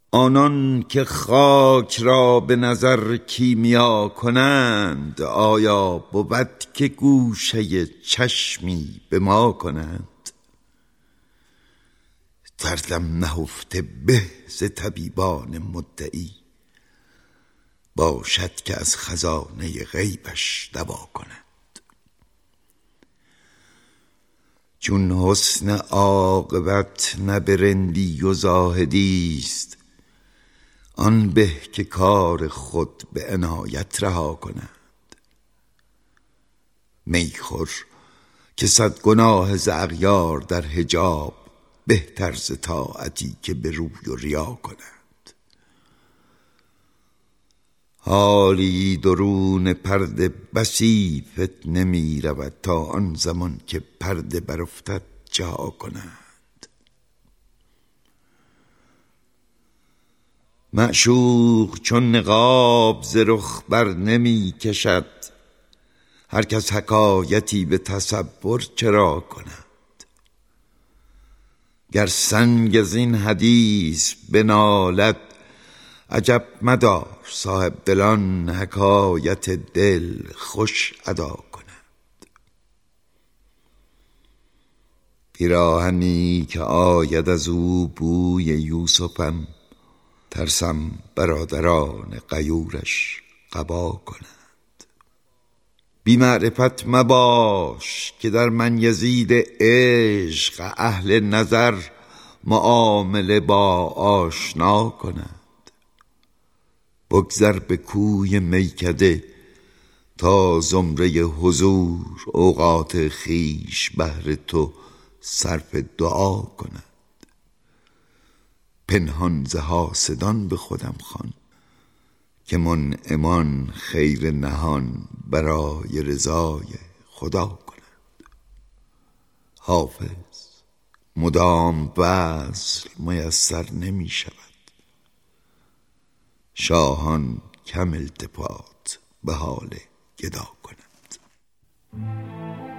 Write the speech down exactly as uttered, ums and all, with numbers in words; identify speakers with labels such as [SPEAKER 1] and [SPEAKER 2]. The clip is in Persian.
[SPEAKER 1] آنان که خاک را به نظر کیمیا کنند، آیا بود که گوشه چشمی به ما کنند؟ دردم نهفته به ز طبیبان مدعی، باشد که از خزانه غیبش دوا کنند. چون حسن عاقبت نه به رندی و زاهدی است، آن به که کار خود به عنایت رها کنند. می خور که صد گناه ز اغیار در حجاب، بهتر ز طاعتی که به روی و ریا کنند. حالی درون پرده بسی فتنه می رود، تا آن زمان که پرده برافتد جا کنند. معشوق چون نقاب ز رخ بر نمی کشد، هر کس حکایتی به تصور چرا کند؟ گر سنگ از این حدیث بنالد، عجب مدار صاحب دلان حکایت دل خوش ادا کنند. پیراهنی که آید از او بوی یوسفم، ترسم برادران غیورش قبا کنند. بی معرفت مباش که در من یزید عشق، اهل نظر معامله با آشنا کنند. بگذر به کوی میکده تا زمره حضور، اوقات خویش بهر تو صرف دعا کنند. پنهان ز حاسدان به خودم خوان، که منعمان خیر نهان برای رضای خدا کنند. حافظ مدام وصل میسر نمی شود، شاهان کم التفات به حال گدا کنند.